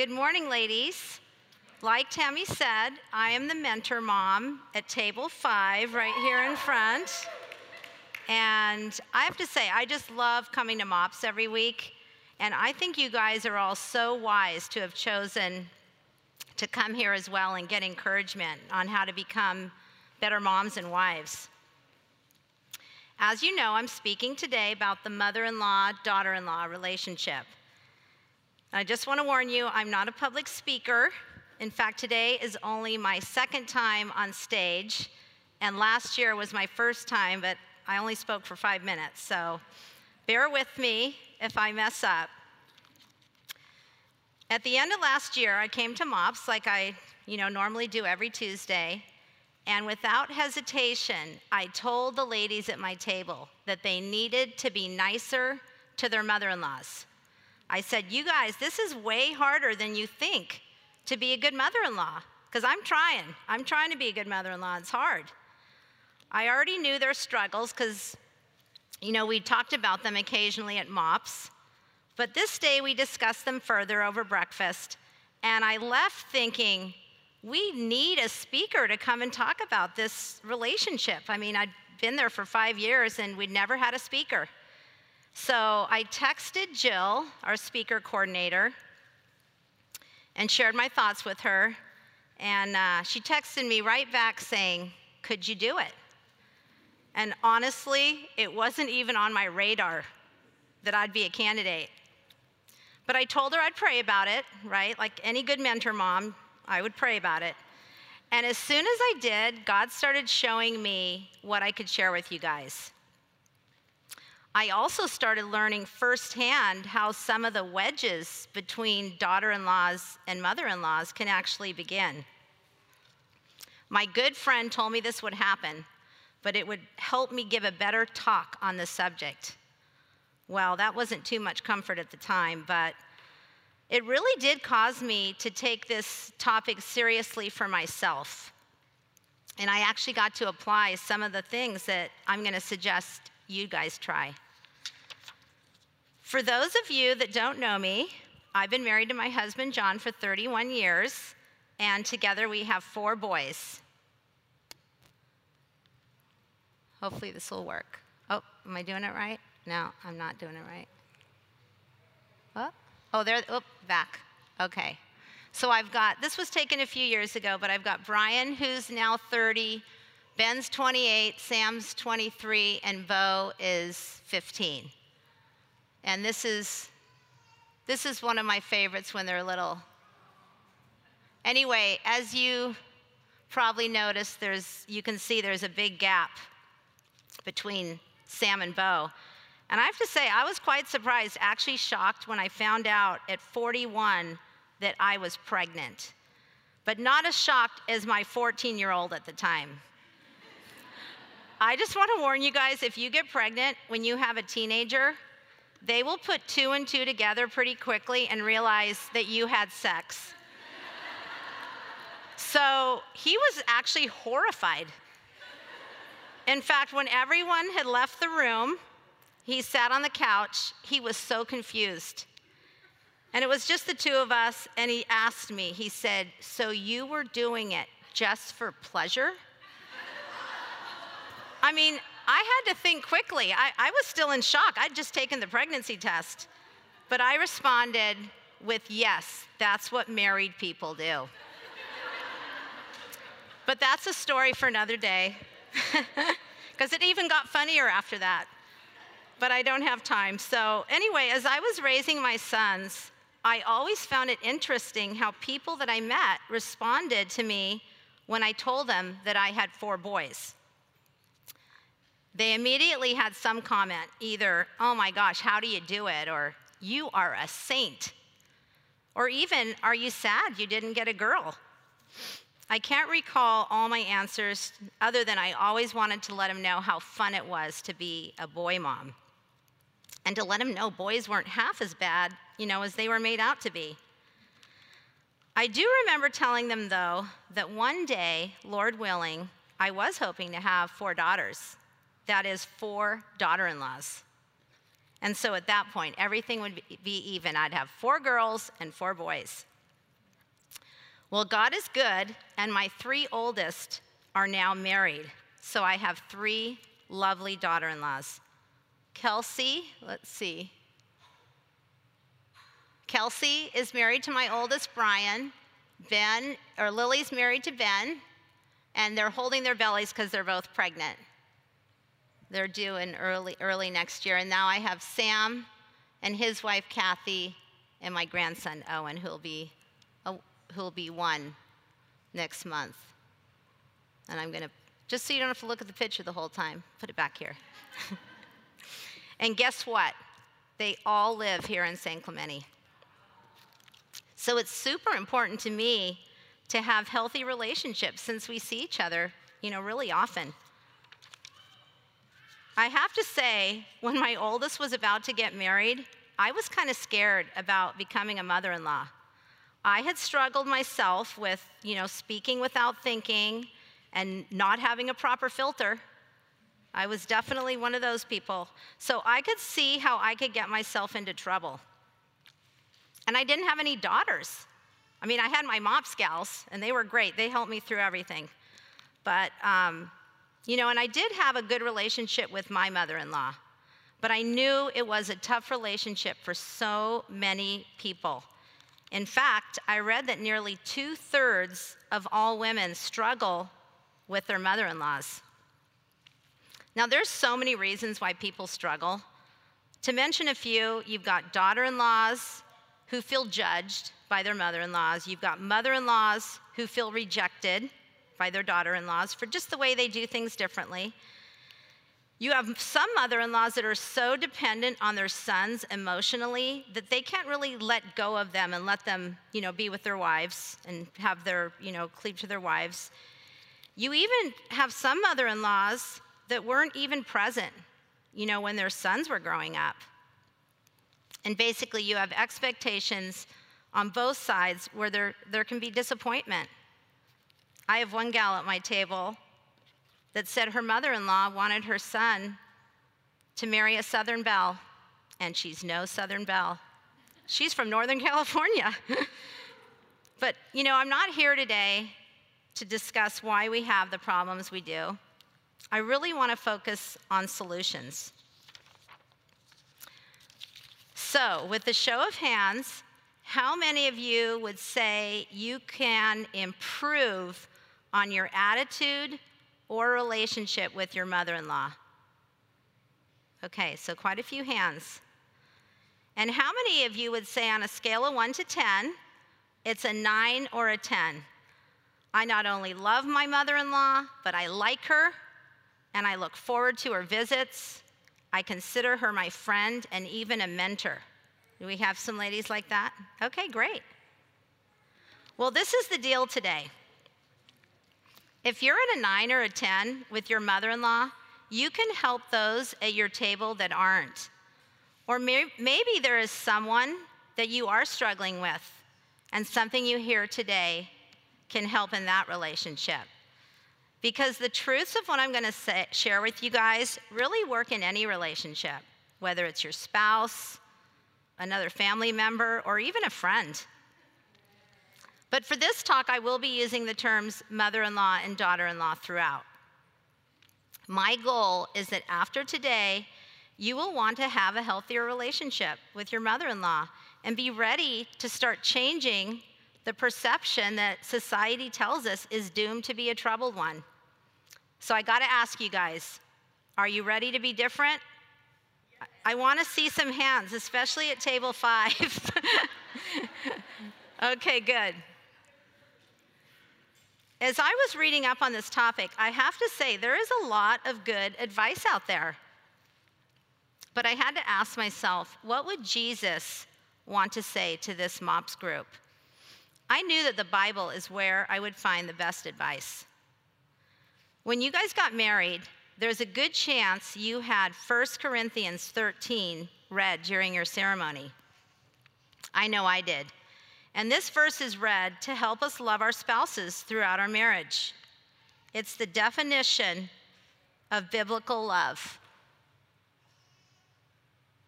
Good morning, ladies. Like Tammy said, I am the mentor mom at table 5 right here in front. And I have to say, I just love coming to MOPS every week. And I think you guys are all so wise to have chosen to come here as well and get encouragement on how to become better moms and wives. As you know, I'm speaking today about the mother-in-law, daughter-in-law relationship. I just want to warn you, I'm not a public speaker. In fact, today is only my second time on stage, and last year was my first time, but I only spoke for 5 minutes, so bear with me if I mess up. At the end of last year, I came to MOPS like I normally do every Tuesday, and without hesitation, I told the ladies at my table that they needed to be nicer to their mother-in-laws. I said, you guys, this is way harder than you think to be a good mother-in-law, because I'm trying to be a good mother-in-law. It's hard. I already knew their struggles because, we talked about them occasionally at MOPS, but this day we discussed them further over breakfast, and I left thinking, we need a speaker to come and talk about this relationship. I mean, I'd been there for 5 years, and we'd never had a speaker. So I texted Jill, our speaker coordinator, and shared my thoughts with her. And she texted me right back saying, could you do it? And honestly, it wasn't even on my radar that I'd be a candidate. But I told her I'd pray about it, right? Like any good mentor mom, I would pray about it. And as soon as I did, God started showing me what I could share with you guys. I also started learning firsthand how some of the wedges between daughter-in-laws and mother-in-laws can actually begin. My good friend told me this would happen, but it would help me give a better talk on the subject. Well, that wasn't too much comfort at the time, but it really did cause me to take this topic seriously for myself. And I actually got to apply some of the things that I'm going to suggest you guys try. For those of you that don't know me, I've been married to my husband, John, for 31 years, and together we have 4 boys. Hopefully this will work. Oh, am I doing it right? No, I'm not doing it right. What? Oh, there, back. Okay. So this was taken a few years ago, but I've got Brian, who's now 30, Ben's 28, Sam's 23, and Bo is 15. And this is one of my favorites when they're little. Anyway, as you probably noticed, you can see there's a big gap between Sam and Bo. And I have to say, I was quite surprised, actually shocked when I found out at 41 that I was pregnant, but not as shocked as my 14-year-old at the time. I just want to warn you guys, if you get pregnant when you have a teenager, they will put 2 and 2 together pretty quickly and realize that you had sex. So he was actually horrified. In fact, when everyone had left the room, he sat on the couch. He was so confused. And it was just the 2 of us, and he asked me, he said, so you were doing it just for pleasure? I mean, I had to think quickly. I was still in shock. I'd just taken the pregnancy test. But I responded with, yes, that's what married people do. But that's a story for another day, because it even got funnier after that. But I don't have time. So anyway, as I was raising my sons, I always found it interesting how people that I met responded to me when I told them that I had 4 boys. They immediately had some comment, either, oh my gosh, how do you do it? Or, you are a saint. Or even, are you sad you didn't get a girl? I can't recall all my answers other than I always wanted to let them know how fun it was to be a boy mom. And to let them know boys weren't half as bad, as they were made out to be. I do remember telling them, though, that one day, Lord willing, I was hoping to have 4 daughters. That is 4 daughter-in-laws. And so at that point, everything would be even. I'd have 4 girls and 4 boys. Well, God is good, and my 3 oldest are now married. So I have 3 lovely daughter-in-laws. Kelsey, let's see. Kelsey is married to my oldest, Brian. Lily's married to Ben, and they're holding their bellies because they're both pregnant. They're due in early next year. And now I have Sam and his wife, Kathy, and my grandson, Owen, who'll be 1 next month. And I'm going to, just so you don't have to look at the picture the whole time, put it back here. And guess what? They all live here in San Clemente. So it's super important to me to have healthy relationships since we see each other, really often. I have to say, when my oldest was about to get married, I was kind of scared about becoming a mother-in-law. I had struggled myself with, speaking without thinking and not having a proper filter. I was definitely one of those people. So I could see how I could get myself into trouble. And I didn't have any daughters. I mean, I had my MOPS gals, and they were great. They helped me through everything. But, and I did have a good relationship with my mother-in-law. But I knew it was a tough relationship for so many people. In fact, I read that nearly 2/3 of all women struggle with their mother-in-laws. Now, there's so many reasons why people struggle. To mention a few, you've got daughter-in-laws who feel judged by their mother-in-laws. You've got mother-in-laws who feel rejected by their daughter-in-laws for just the way they do things differently. You have some mother-in-laws that are so dependent on their sons emotionally that they can't really let go of them and let them, be with their wives and have their, cleave to their wives. You even have some mother-in-laws that weren't even present, when their sons were growing up. And basically, you have expectations on both sides where there can be disappointment. I have one gal at my table that said her mother-in-law wanted her son to marry a Southern belle, and she's no Southern belle. She's from Northern California. But, I'm not here today to discuss why we have the problems we do. I really want to focus on solutions. So, with a show of hands, how many of you would say you can improve on your attitude or relationship with your mother-in-law? Okay, so quite a few hands. And how many of you would say on a scale of 1 to 10, it's a 9 or a 10? I not only love my mother-in-law, but I like her, and I look forward to her visits. I consider her my friend and even a mentor. Do we have some ladies like that? Okay, great. Well, this is the deal today. If you're at a 9 or a 10 with your mother-in-law, you can help those at your table that aren't. Or maybe there is someone that you are struggling with, and something you hear today can help in that relationship. Because the truths of what I'm going to share with you guys really work in any relationship, whether it's your spouse, another family member, or even a friend. But for this talk, I will be using the terms mother-in-law and daughter-in-law throughout. My goal is that after today, you will want to have a healthier relationship with your mother-in-law and be ready to start changing the perception that society tells us is doomed to be a troubled one. So I got to ask you guys, are you ready to be different? I want to see some hands, especially at table 5. Okay, good. As I was reading up on this topic, I have to say there is a lot of good advice out there. But I had to ask myself, what would Jesus want to say to this MOPS group? I knew that the Bible is where I would find the best advice. When you guys got married, there's a good chance you had 1 Corinthians 13 read during your ceremony. I know I did. And this verse is read to help us love our spouses throughout our marriage. It's the definition of biblical love.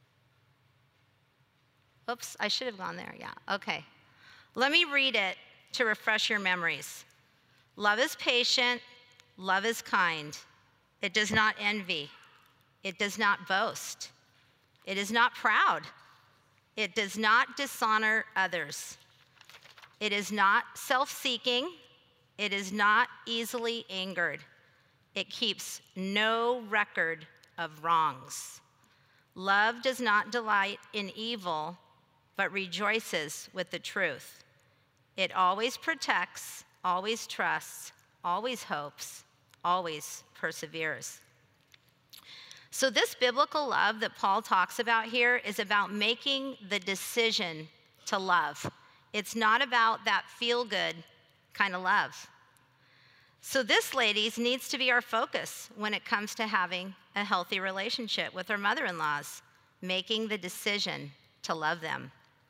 Oops, I should have gone there, yeah, okay. Let me read it to refresh your memories. Love is patient. Love is kind. It does not envy. It does not boast. It is not proud. It does not dishonor others. It is not self-seeking. It is not easily angered. It keeps no record of wrongs. Love does not delight in evil, but rejoices with the truth. It always protects, always trusts, always hopes, always perseveres. So this biblical love that Paul talks about here is about making the decision to love. It's not about that feel-good kind of love. So this, ladies, needs to be our focus when it comes to having a healthy relationship with our mother-in-laws, making the decision to love them.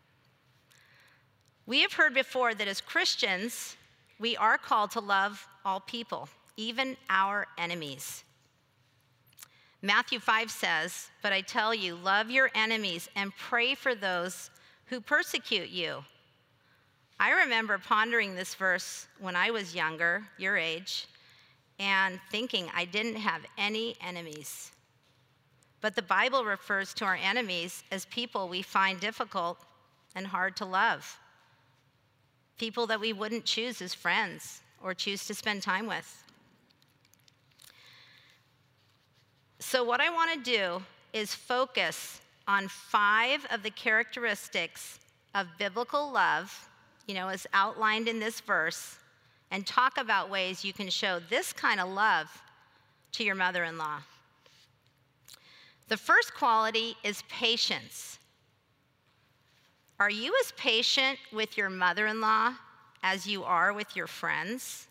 We have heard before that as Christians, we are called to love all people, even our enemies. Matthew 5 says, "But I tell you, love your enemies and pray for those who persecute you." I remember pondering this verse when I was younger, your age, and thinking I didn't have any enemies. But the Bible refers to our enemies as people we find difficult and hard to love, people that we wouldn't choose as friends or choose to spend time with. So what I want to do is focus on 5 of the characteristics of biblical love, as outlined in this verse, and talk about ways you can show this kind of love to your mother-in-law. The first quality is patience. Are you as patient with your mother-in-law as you are with your friends?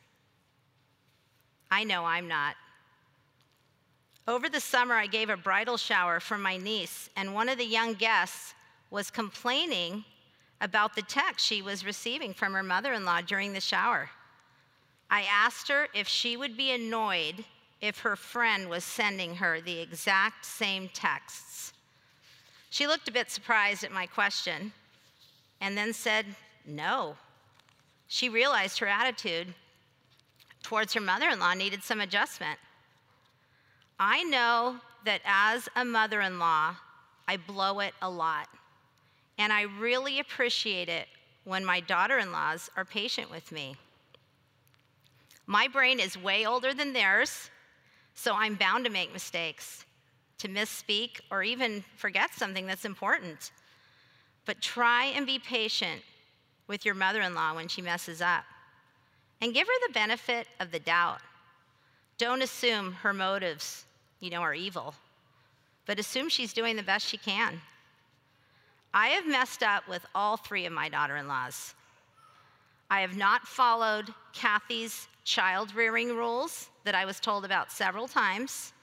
I know I'm not. Over the summer, I gave a bridal shower for my niece, and one of the young guests was complaining about the text she was receiving from her mother-in-law during the shower. I asked her if she would be annoyed if her friend was sending her the exact same texts. She looked a bit surprised at my question and then said no. She realized her attitude towards her mother-in-law needed some adjustment. I know that as a mother-in-law, I blow it a lot, and I really appreciate it when my daughter-in-laws are patient with me. My brain is way older than theirs, so I'm bound to make mistakes, to misspeak, or even forget something that's important. But try and be patient with your mother-in-law when she messes up, and give her the benefit of the doubt. Don't assume her motives, are evil, but assume she's doing the best she can. I have messed up with all 3 of my daughter-in-laws. I have not followed Kathy's child-rearing rules that I was told about several times.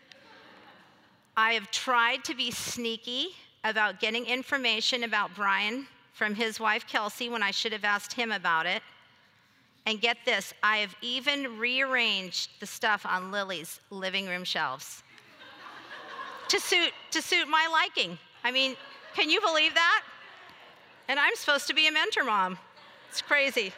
I have tried to be sneaky about getting information about Brian from his wife, Kelsey, when I should have asked him about it. And get this, I have even rearranged the stuff on Lily's living room shelves to suit my liking. I mean, can you believe that? And I'm supposed to be a mentor mom. It's crazy.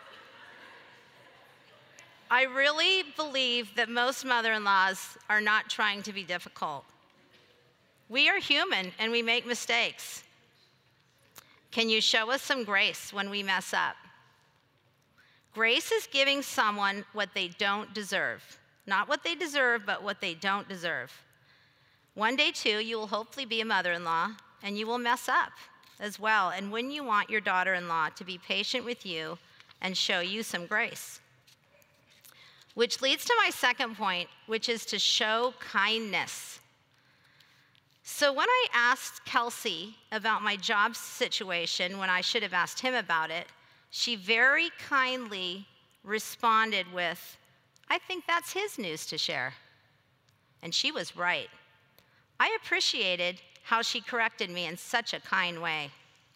I really believe that most mother-in-laws are not trying to be difficult. We are human and we make mistakes. Can you show us some grace when we mess up? Grace is giving someone what they don't deserve. Not what they deserve, but what they don't deserve. One day, too, you will hopefully be a mother-in-law, and you will mess up as well. And when you want your daughter-in-law to be patient with you and show you some grace. Which leads to my second point, which is to show kindness. So when I asked Kelsey about my job situation when I should have asked him about it, she very kindly responded with, "I think that's his news to share." And she was right. I appreciated how she corrected me in such a kind way.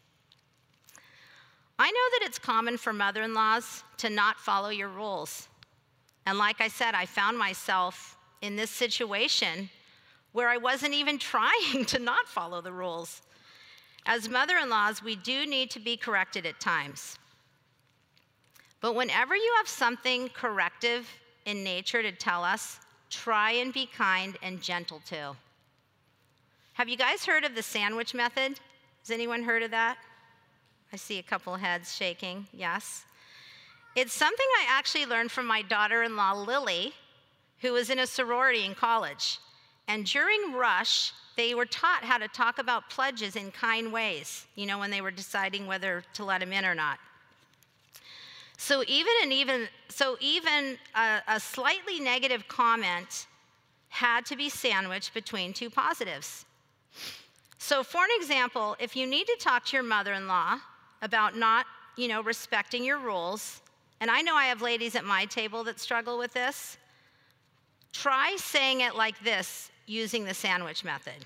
I know that it's common for mother-in-laws to not follow your rules. And like I said, I found myself in this situation where I wasn't even trying to not follow the rules. As mother-in-laws, we do need to be corrected at times. But whenever you have something corrective in nature to tell us, try and be kind and gentle too. Have you guys heard of the sandwich method? Has anyone heard of that? I see a couple heads shaking, yes. It's something I actually learned from my daughter-in-law, Lily, who was in a sorority in college. And during Rush, they were taught how to talk about pledges in kind ways, when they were deciding whether to let them in or not. So even a slightly negative comment had to be sandwiched between two positives. So for an example, if you need to talk to your mother-in-law about not, respecting your rules, and I know I have ladies at my table that struggle with this, try saying it like this using the sandwich method.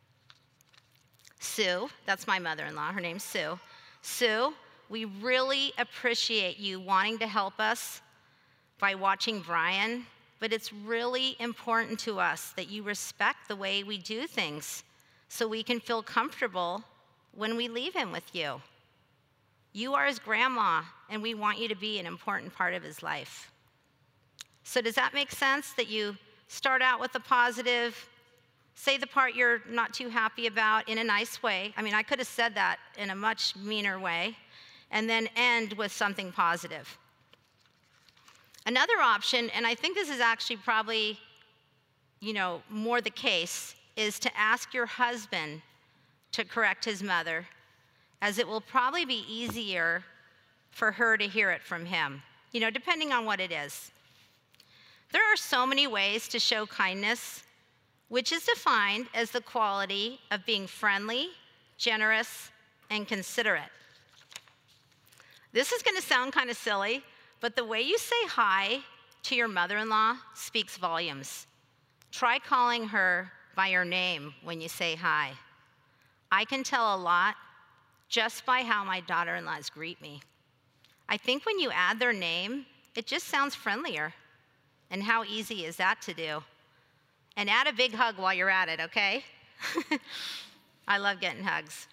Sue, that's my mother-in-law, her name's Sue. Sue, we really appreciate you wanting to help us by watching Brian, but it's really important to us that you respect the way we do things so we can feel comfortable when we leave him with you. You are his grandma, and we want you to be an important part of his life. So does that make sense, that you start out with a positive, say the part you're not too happy about in a nice way? I mean, I could have said that in a much meaner way, and then end with something positive. Another option, and I think this is actually probably, more the case, is to ask your husband to correct his mother, as it will probably be easier for her to hear it from him, depending on what it is. There are so many ways to show kindness, which is defined as the quality of being friendly, generous, and considerate. This is going to sound kind of silly, but the way you say hi to your mother-in-law speaks volumes. Try calling her by her name when you say hi. I can tell a lot just by how my daughter-in-laws greet me. I think when you add their name, it just sounds friendlier. And how easy is that to do? And add a big hug while you're at it, okay? I love getting hugs.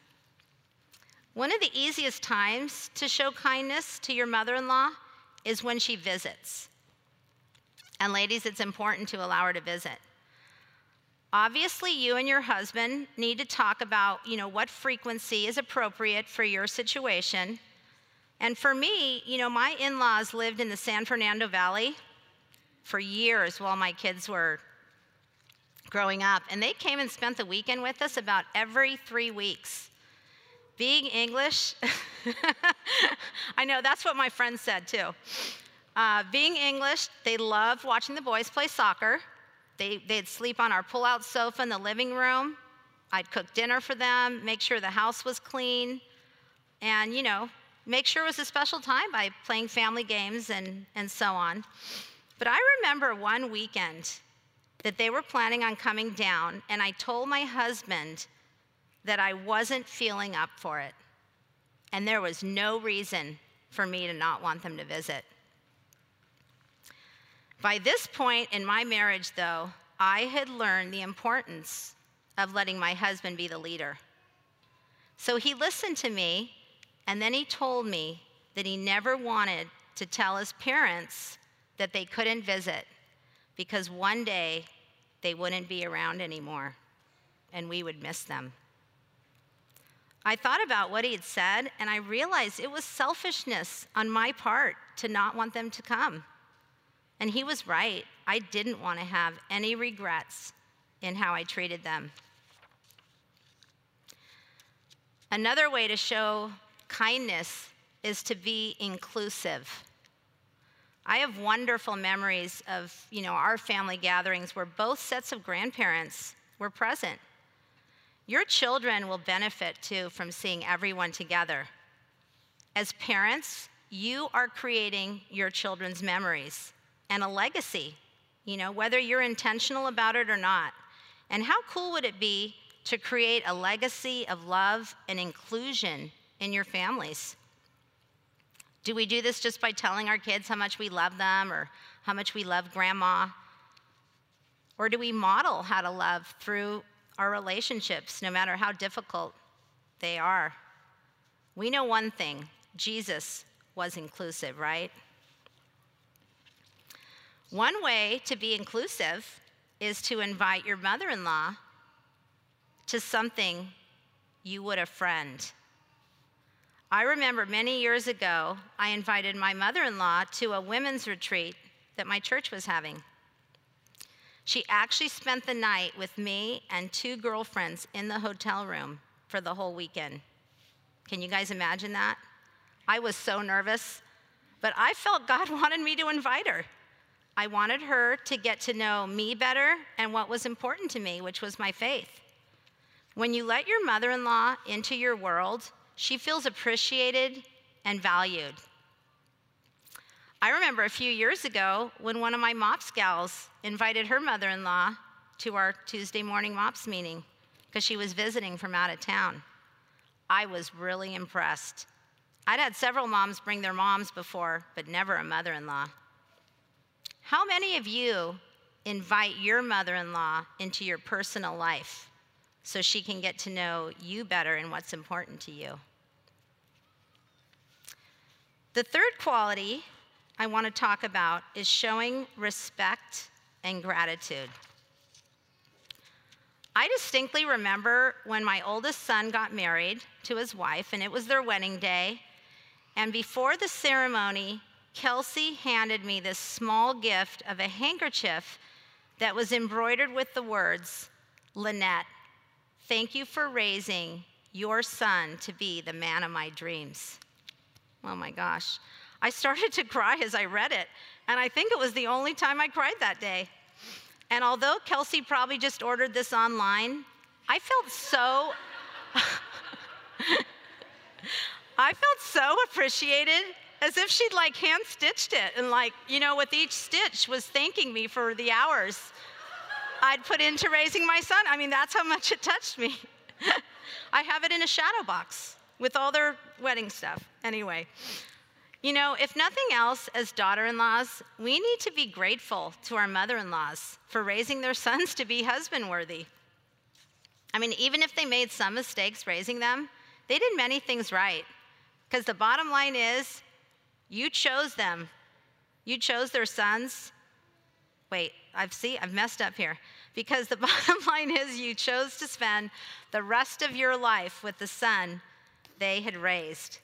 One of the easiest times to show kindness to your mother-in-law is when she visits. And ladies, it's important to allow her to visit. Obviously, you and your husband need to talk about, what frequency is appropriate for your situation. And for me, my in-laws lived in the San Fernando Valley for years while my kids were growing up. And they came and spent the weekend with us about every 3 weeks. Being English, I know that's what my friends said too. Being English, they loved watching the boys play soccer. They'd sleep on our pull-out sofa in the living room. I'd cook dinner for them, make sure the house was clean, and, make sure it was a special time by playing family games and so on. But I remember one weekend that they were planning on coming down, and I told my husband that I wasn't feeling up for it. And there was no reason for me to not want them to visit. By this point in my marriage, though, I had learned the importance of letting my husband be the leader. So he listened to me, and then he told me that he never wanted to tell his parents that they couldn't visit because one day they wouldn't be around anymore and we would miss them. I thought about what he had said, and I realized it was selfishness on my part to not want them to come. And he was right. I didn't want to have any regrets in how I treated them. Another way to show kindness is to be inclusive. I have wonderful memories of, our family gatherings where both sets of grandparents were present. Your children will benefit too from seeing everyone together. As parents, you are creating your children's memories and a legacy, whether you're intentional about it or not. And how cool would it be to create a legacy of love and inclusion in your families? Do we do this just by telling our kids how much we love them or how much we love grandma? Or do we model how to love through our relationships, no matter how difficult they are? We know one thing: Jesus was inclusive, right? One way to be inclusive is to invite your mother-in-law to something you would a friend. I remember many years ago, I invited my mother-in-law to a women's retreat that my church was having. She actually spent the night with me and 2 girlfriends in the hotel room for the whole weekend. Can you guys imagine that? I was so nervous, but I felt God wanted me to invite her. I wanted her to get to know me better and what was important to me, which was my faith. When you let your mother-in-law into your world, she feels appreciated and valued. I remember a few years ago when one of my MOPS gals invited her mother-in-law to our Tuesday morning MOPS meeting because she was visiting from out of town. I was really impressed. I'd had several moms bring their moms before, but never a mother-in-law. How many of you invite your mother-in-law into your personal life so she can get to know you better and what's important to you? The third quality I want to talk about is showing respect and gratitude. I distinctly remember when my oldest son got married to his wife, and it was their wedding day, and before the ceremony, Kelsey handed me this small gift of a handkerchief that was embroidered with the words, "Lynette, thank you for raising your son to be the man of my dreams." Oh my gosh. I started to cry as I read it, and I think it was the only time I cried that day. And although Kelsey probably just ordered this online, I felt so appreciated, as if she'd like hand-stitched it and like, with each stitch was thanking me for the hours I'd put into raising my son. I mean, that's how much it touched me. I have it in a shadow box with all their wedding stuff. Anyway, if nothing else, as daughter-in-laws, we need to be grateful to our mother-in-laws for raising their sons to be husband-worthy. I mean, even if they made some mistakes raising them, they did many things right. Because the bottom line is, you chose them. You chose their sons. Wait, I've messed up here. Because the bottom line is, you chose to spend the rest of your life with the son they had raised.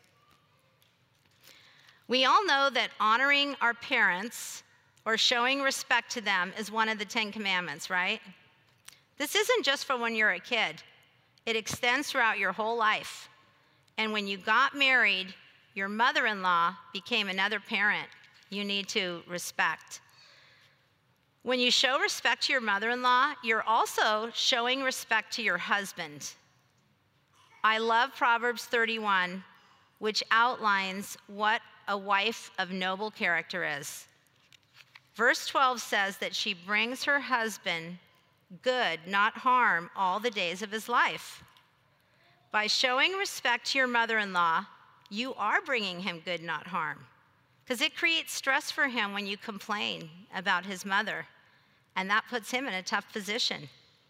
We all know that honoring our parents or showing respect to them is one of the 10 Commandments, right? This isn't just for when you're a kid. It extends throughout your whole life. And when you got married, your mother-in-law became another parent you need to respect. When you show respect to your mother-in-law, you're also showing respect to your husband. I love Proverbs 31, which outlines what a wife of noble character is. Verse 12 says that she brings her husband good, not harm, all the days of his life. By showing respect to your mother-in-law, you are bringing him good, not harm, because it creates stress for him when you complain about his mother, and that puts him in a tough position.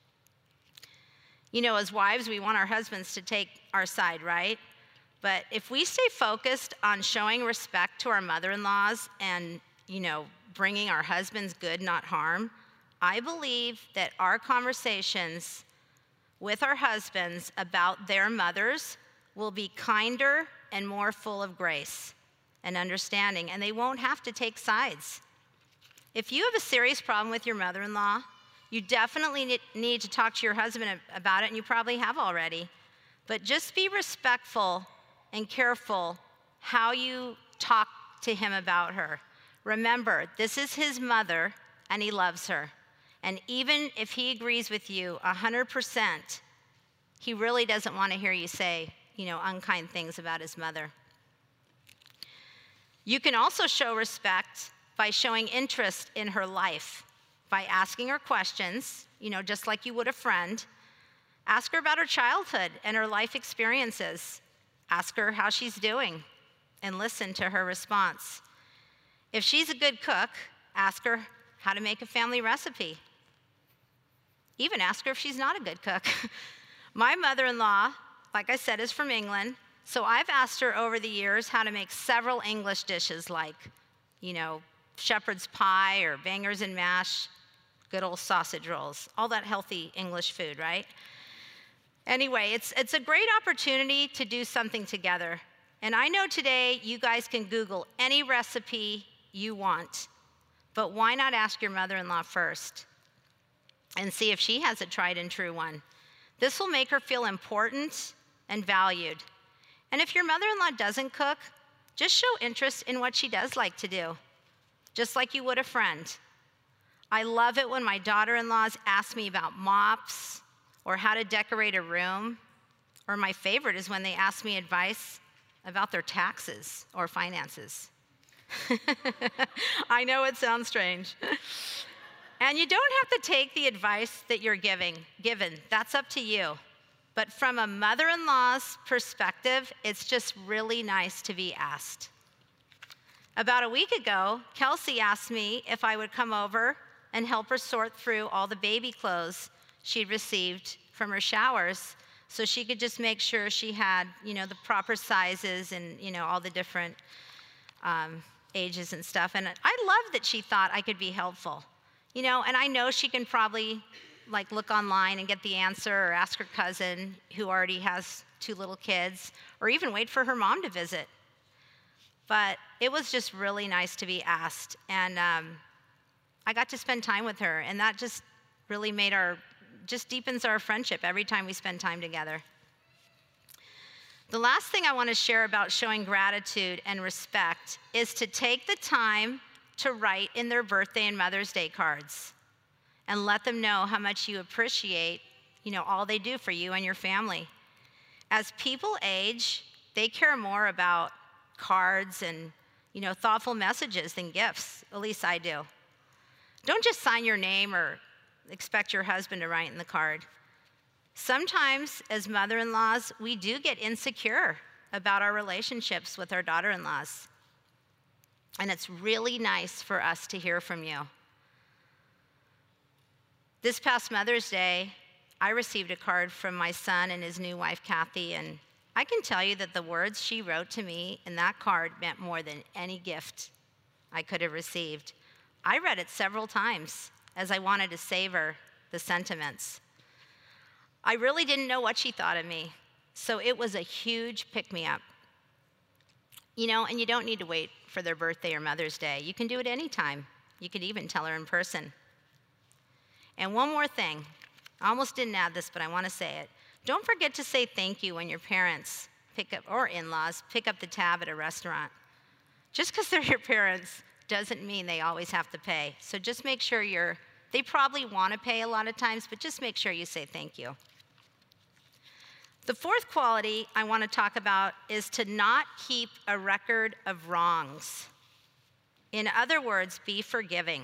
As wives, we want our husbands to take our side, right? But if we stay focused on showing respect to our mother-in-laws and, bringing our husbands good, not harm, I believe that our conversations with our husbands about their mothers will be kinder and more full of grace and understanding, and they won't have to take sides. If you have a serious problem with your mother-in-law, you definitely need to talk to your husband about it, and you probably have already. But just be respectful and careful how you talk to him about her. Remember, this is his mother, and he loves her. And even if he agrees with you 100%, he really doesn't want to hear you say, unkind things about his mother. You can also show respect by showing interest in her life, by asking her questions, just like you would a friend. Ask her about her childhood and her life experiences. Ask her how she's doing and listen to her response. If she's a good cook, ask her how to make a family recipe. Even ask her if she's not a good cook. My mother-in-law, like I said, is from England, so I've asked her over the years how to make several English dishes like, shepherd's pie or bangers and mash, good old sausage rolls, all that healthy English food, right? Anyway, it's a great opportunity to do something together. And I know today you guys can Google any recipe you want, but why not ask your mother-in-law first and see if she has a tried and true one? This will make her feel important and valued. And if your mother-in-law doesn't cook, just show interest in what she does like to do, just like you would a friend. I love it when my daughter-in-laws ask me about mops or how to decorate a room, or my favorite is when they ask me advice about their taxes or finances. I know it sounds strange. And you don't have to take the advice that you're given. That's up to you. But from a mother-in-law's perspective, it's just really nice to be asked. About a week ago, Kelsey asked me if I would come over and help her sort through all the baby clothes she'd received from her showers so she could just make sure she had, the proper sizes and, all the different ages and stuff. And I love that she thought I could be helpful. And I know she can probably look online and get the answer or ask her cousin who already has 2 little kids or even wait for her mom to visit. But it was just really nice to be asked. And I got to spend time with her, and that just really just deepens our friendship every time we spend time together. The last thing I want to share about showing gratitude and respect is to take the time to write in their birthday and Mother's Day cards and let them know how much you appreciate, all they do for you and your family. As people age, they care more about cards and, thoughtful messages than gifts. At least I do. Don't just sign your name or expect your husband to write in the card. Sometimes, as mother-in-laws, we do get insecure about our relationships with our daughter-in-laws. And it's really nice for us to hear from you. This past Mother's Day, I received a card from my son and his new wife, Kathy, and I can tell you that the words she wrote to me in that card meant more than any gift I could have received. I read it several times as I wanted to savor the sentiments. I really didn't know what she thought of me, so it was a huge pick-me-up. And you don't need to wait for their birthday or Mother's Day. You can do it anytime. You could even tell her in person. And one more thing. I almost didn't add this, but I want to say it. Don't forget to say thank you when your parents or in-laws pick up the tab at a restaurant. Just because they're your parents doesn't mean they always have to pay. So just make sure they probably want to pay a lot of times, but just make sure you say thank you. The fourth quality I want to talk about is to not keep a record of wrongs. In other words, be forgiving.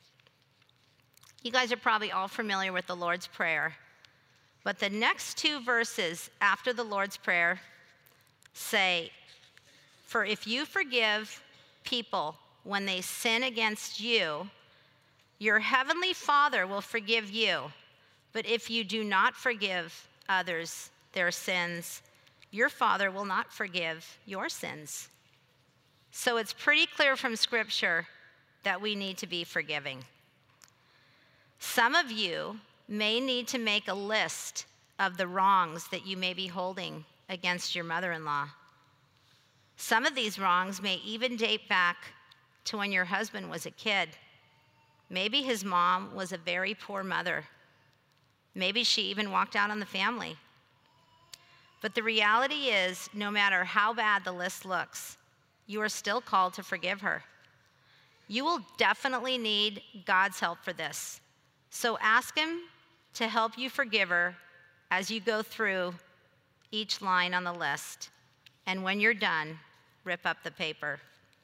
You guys are probably all familiar with the Lord's Prayer, but the next 2 verses after the Lord's Prayer say, "For if you forgive people when they sin against you, your heavenly Father will forgive you. But if you do not forgive others their sins, your Father will not forgive your sins." So it's pretty clear from Scripture that we need to be forgiving. Some of you may need to make a list of the wrongs that you may be holding against your mother-in-law. Some of these wrongs may even date back to when your husband was a kid. Maybe his mom was a very poor mother. Maybe she even walked out on the family. But the reality is, no matter how bad the list looks, you are still called to forgive her. You will definitely need God's help for this. So ask Him to help you forgive her as you go through each line on the list. And when you're done, rip up the paper.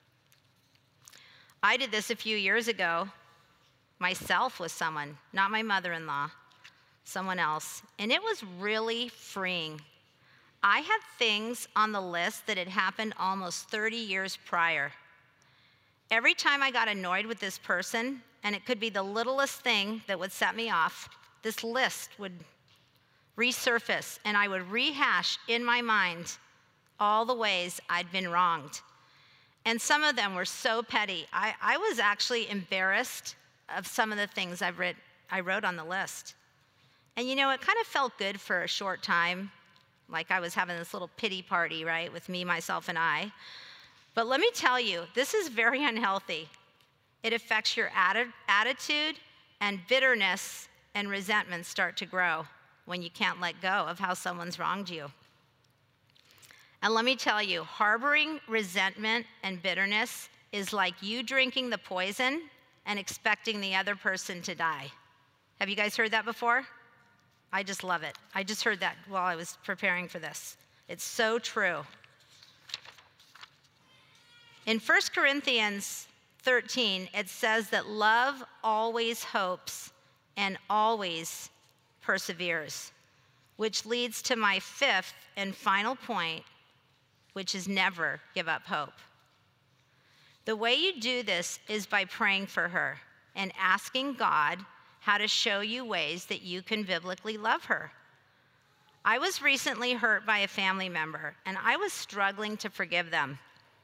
I did this a few years ago, myself with someone, not my mother-in-law, someone else. And it was really freeing. I had things on the list that had happened almost 30 years prior. Every time I got annoyed with this person, and it could be the littlest thing that would set me off, this list would resurface, and I would rehash in my mind all the ways I'd been wronged. And some of them were so petty. I was actually embarrassed of some of the things I wrote on the list. And you know, it kind of felt good for a short time, like I was having this little pity party, right, with me, myself, and I. But let me tell you, this is very unhealthy. It affects your attitude, and bitterness and resentment start to grow when you can't let go of how someone's wronged you. And let me tell you, harboring resentment and bitterness is like you drinking the poison and expecting the other person to die. Have you guys heard that before? I just love it. I just heard that while I was preparing for this. It's so true. In 1 Corinthians 13, it says that love always hopes and always perseveres, which leads to my fifth and final point, which is never give up hope. The way you do this is by praying for her and asking God how to show you ways that you can biblically love her. I was recently hurt by a family member, and I was struggling to forgive them.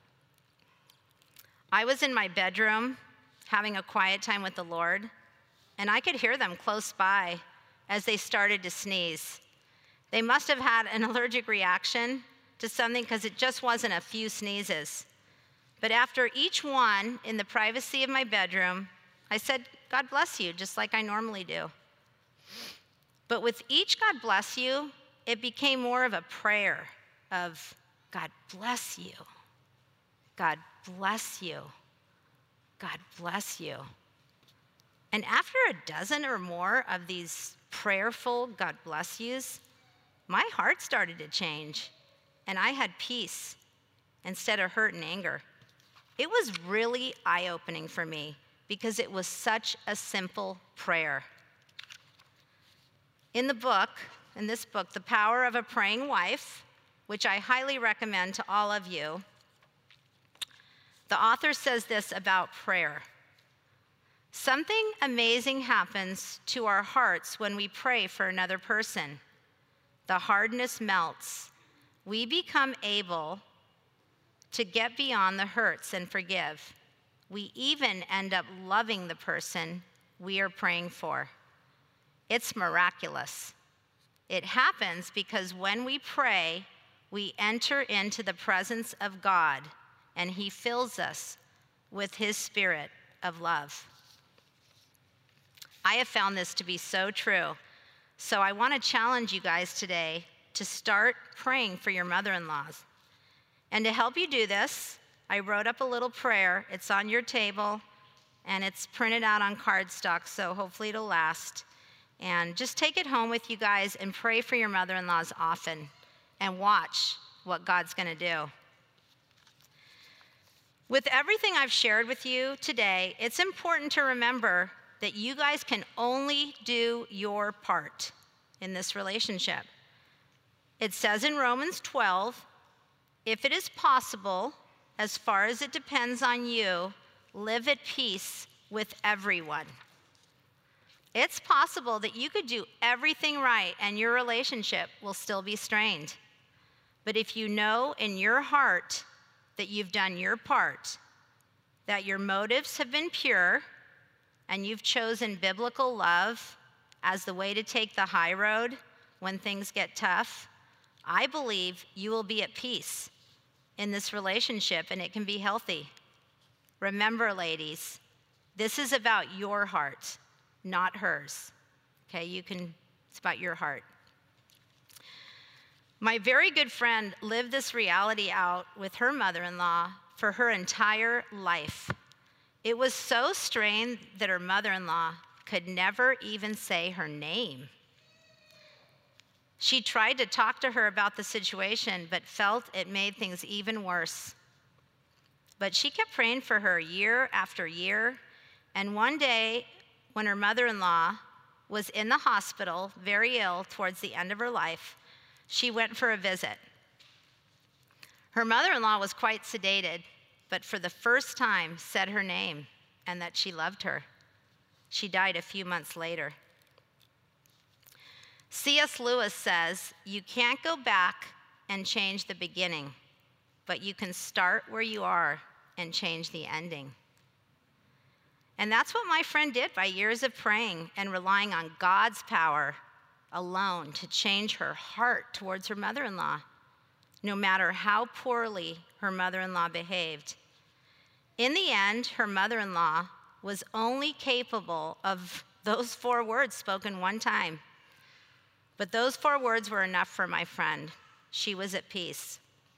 I was in my bedroom having a quiet time with the Lord, and I could hear them close by as they started to sneeze. They must have had an allergic reaction to something because it just wasn't a few sneezes. But after each one, in the privacy of my bedroom, I said, God bless you, just like I normally do. But with each God bless you, it became more of a prayer of, God bless you. God bless you. God bless you. And after a dozen or more of these prayerful God bless yous, my heart started to change, and I had peace instead of hurt and anger. It was really eye-opening for me because it was such a simple prayer. In this book, The Power of a Praying Wife, which I highly recommend to all of you, the author says this about prayer. Something amazing happens to our hearts when we pray for another person. The hardness melts. We become able to get beyond the hurts and forgive. We even end up loving the person we are praying for. It's miraculous. It happens because when we pray, we enter into the presence of God, and He fills us with His spirit of love. I have found this to be so true. So I want to challenge you guys today to start praying for your mother-in-laws. And to help you do this, I wrote up a little prayer. It's on your table, and it's printed out on cardstock, so hopefully it'll last. And just take it home with you guys and pray for your mother-in-laws often and watch what God's going to do. With everything I've shared with you today, it's important to remember that you guys can only do your part in this relationship. It says in Romans 12, if it is possible, as far as it depends on you, live at peace with everyone. It's possible that you could do everything right and your relationship will still be strained. But if you know in your heart that you've done your part, that your motives have been pure, and you've chosen biblical love as the way to take the high road when things get tough, I believe you will be at peace in this relationship, and it can be healthy. Remember, ladies, this is about your heart, not hers. Okay, it's about your heart. My very good friend lived this reality out with her mother-in-law for her entire life. It was so strained that her mother-in-law could never even say her name. She tried to talk to her about the situation, but felt it made things even worse. But she kept praying for her year after year, and one day, when her mother-in-law was in the hospital, very ill towards the end of her life, she went for a visit. Her mother-in-law was quite sedated, but for the first time said her name and that she loved her. She died a few months later. C.S. Lewis says, you can't go back and change the beginning, but you can start where you are and change the ending. And that's what my friend did by years of praying and relying on God's power alone to change her heart towards her mother-in-law, no matter how poorly her mother-in-law behaved. In the end, her mother-in-law was only capable of those 4 words spoken one time. But those 4 words were enough for my friend. She was at peace.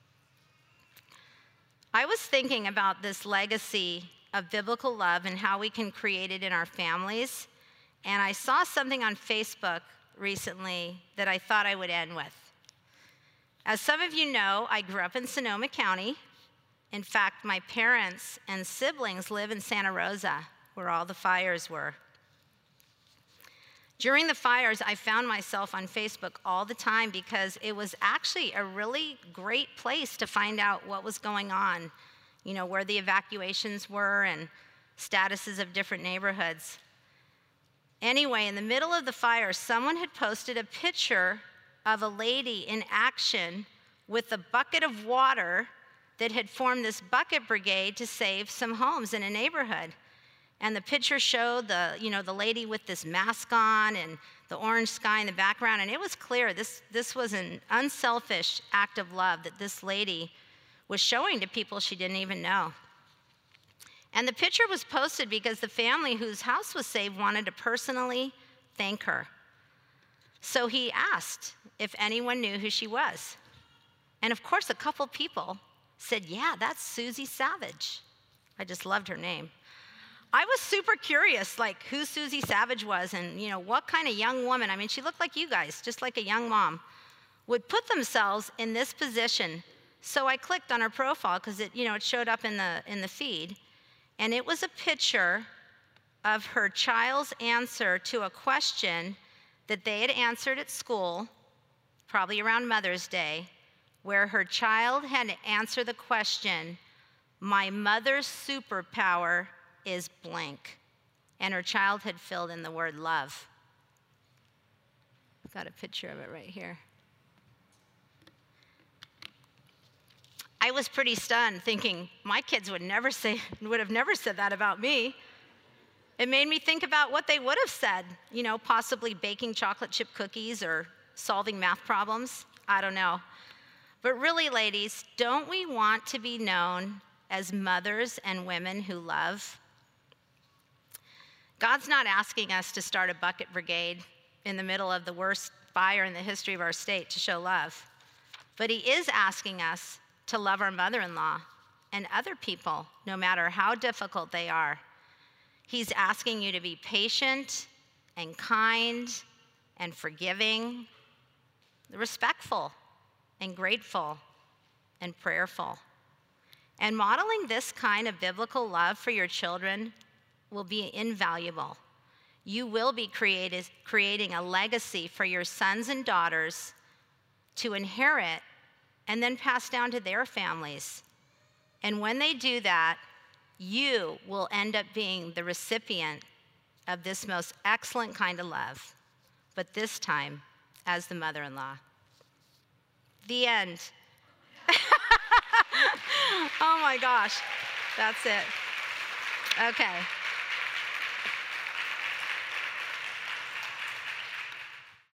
I was thinking about this legacy of biblical love and how we can create it in our families. And I saw something on Facebook recently that I thought I would end with. As some of you know, I grew up in Sonoma County. In fact, my parents and siblings live in Santa Rosa, where all the fires were. During the fires, I found myself on Facebook all the time because it was actually a really great place to find out what was going on, you know, where the evacuations were and statuses of different neighborhoods. Anyway, in the middle of the fire, someone had posted a picture of a lady in action with a bucket of water that had formed this bucket brigade to save some homes in a neighborhood. And the picture showed the lady with this mask on and the orange sky in the background. And it was clear this was an unselfish act of love that this lady was showing to people she didn't even know. And the picture was posted because the family whose house was saved wanted to personally thank her. So he asked if anyone knew who she was. And of course, a couple people said, yeah, that's Susie Savage. I just loved her name. I was super curious, like who Susie Savage was and, you know, what kind of young woman, I mean, she looked like you guys, just like a young mom, would put themselves in this position. So I clicked on her profile because it showed up in the feed. And it was a picture of her child's answer to a question that they had answered at school, probably around Mother's Day, where her child had to answer the question, my mother's superpower is blank. And her child had filled in the word love. I've got a picture of it right here. I was pretty stunned, thinking my kids would have never said that about me. It made me think about what they would have said, you know, possibly baking chocolate chip cookies or solving math problems. I don't know. But really, ladies, don't we want to be known as mothers and women who love? God's not asking us to start a bucket brigade in the middle of the worst fire in the history of our state to show love. But he is asking us to love our mother-in-law and other people, no matter how difficult they are. He's asking you to be patient and kind and forgiving, respectful and grateful and prayerful. And modeling this kind of biblical love for your children will be invaluable. You will be creating a legacy for your sons and daughters to inherit and then pass down to their families. And when they do that, you will end up being the recipient of this most excellent kind of love, but this time as the mother-in-law. The end. Oh my gosh, that's it. Okay.